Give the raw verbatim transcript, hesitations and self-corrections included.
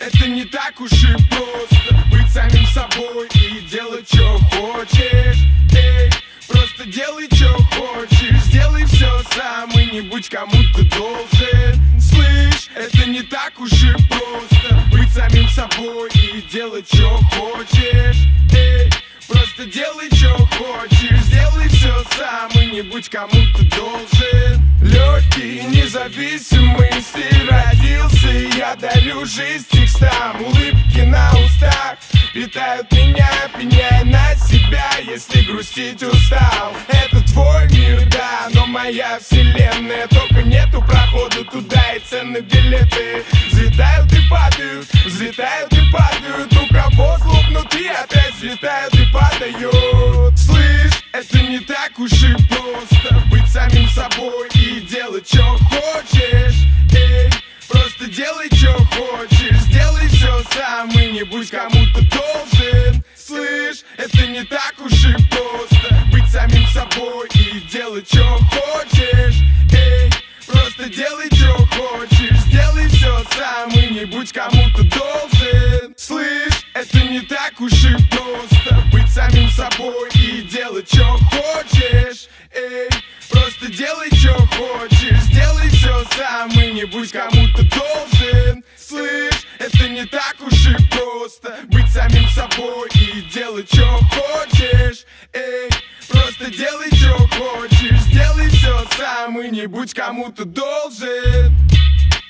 это не так уж и просто быть самим собой и делать, что хочешь. Эй, просто делай, что хочешь, сделай все сам и не будь кому-то должен. Слышь, это не так уж и просто быть самим собой и делать, что хочешь. Эй, просто делай, что хочешь, сделай все сам и не будь кому-то должен. Легкий, независимый стиль родился, и я дарю жизнь текстам. Улыбки на устах питают меня, пеняя на себя, если грустить устал. Это твой мир, да, но моя вселенная. Только нету прохода туда и цены билеты. Взлетают и падают, взлетают и падают. У кого зло внутри опять взлетают и падают. Слышь, это не так уж и просто быть самим собой и делать, что хочешь. Эй, просто делай, что хочешь, сделай все сам и не будь кому-то должен. Слышь, это не так уж и просто быть самим собой и делать, что хочешь. Эй, просто делай, что хочешь, сделай все сам и не будь кому-то должен. Слышь, это не так уж и просто быть самим собой и делать, что хочешь. Эй, просто делай, что хочешь, сделай все сам и не будь кому-то должен. Слышь, это не так уж и просто быть самим собой и делать, что хочешь. Эй, просто делай, что хочешь, сделай все сам и не будь кому-то должен.